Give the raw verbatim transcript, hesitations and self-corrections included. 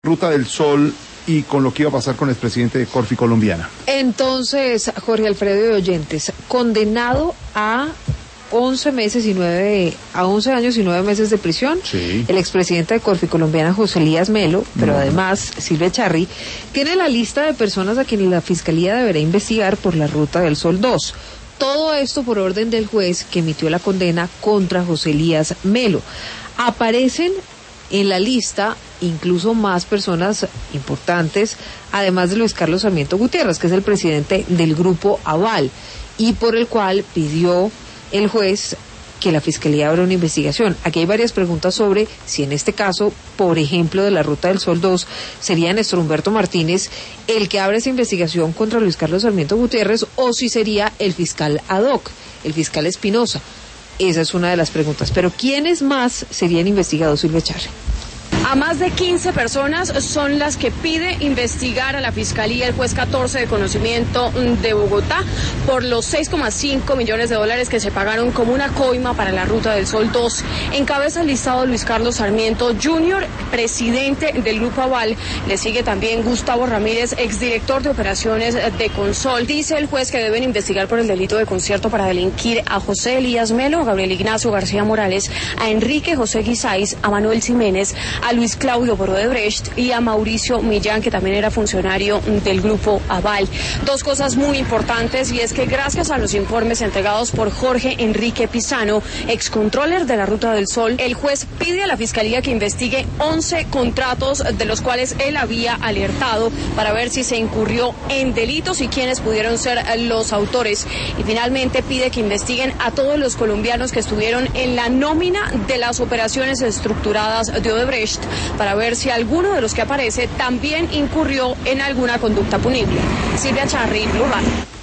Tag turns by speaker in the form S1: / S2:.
S1: Ruta del Sol y con lo que iba a pasar con el presidente de Corfi Colombiana.
S2: Entonces, Jorge Alfredo y oyentes, condenado a once meses y nueve, a once años y nueve meses de prisión,
S1: sí.
S2: El expresidente de Corfi Colombiana, José Elías Melo, pero no. además Silvia Echarri, tiene la lista de personas a quienes la Fiscalía deberá investigar por la Ruta del Sol dos. Todo esto por orden del juez que emitió la condena contra José Elías Melo. Aparecen en la lista incluso más personas importantes, además de Luis Carlos Sarmiento Gutiérrez, que es el presidente del Grupo Aval, y por el cual pidió el juez que la Fiscalía abra una investigación. Aquí hay varias preguntas sobre si en este caso, por ejemplo, de la Ruta del Sol dos, sería Néstor Humberto Martínez el que abre esa investigación contra Luis Carlos Sarmiento Gutiérrez, o si sería el fiscal ad hoc, el fiscal Espinosa. Esa es una de las preguntas. Pero ¿quiénes más serían investigados, Silvia Echarri?
S3: A más de quince personas son las que pide investigar a la Fiscalía el juez catorce de conocimiento de Bogotá por los seis coma cinco millones de dólares que se pagaron como una coima para la Ruta del Sol dos. Encabeza el listado Luis Carlos Sarmiento junior, presidente del Grupo Aval. Le sigue también Gustavo Ramírez, exdirector de operaciones de Consol. Dice el juez que deben investigar por el delito de concierto para delinquir a José Elías Melo, a Gabriel Ignacio García Morales, a Enrique José Guisáiz, a Manuel Jiménez, a Luis Claudio por Odebrecht y a Mauricio Millán, que también era funcionario del Grupo Aval. Dos cosas muy importantes, y es que gracias a los informes entregados por Jorge Enrique Pisano, excontroller de la Ruta del Sol, el juez pide a la Fiscalía que investigue once contratos de los cuales él había alertado para ver si se incurrió en delitos y quiénes pudieron ser los autores. Y finalmente pide que investiguen a todos los colombianos que estuvieron en la nómina de las operaciones estructuradas de Odebrecht, para ver si alguno de los que aparece también incurrió en alguna conducta punible. Silvia Echarri, Blue Radio.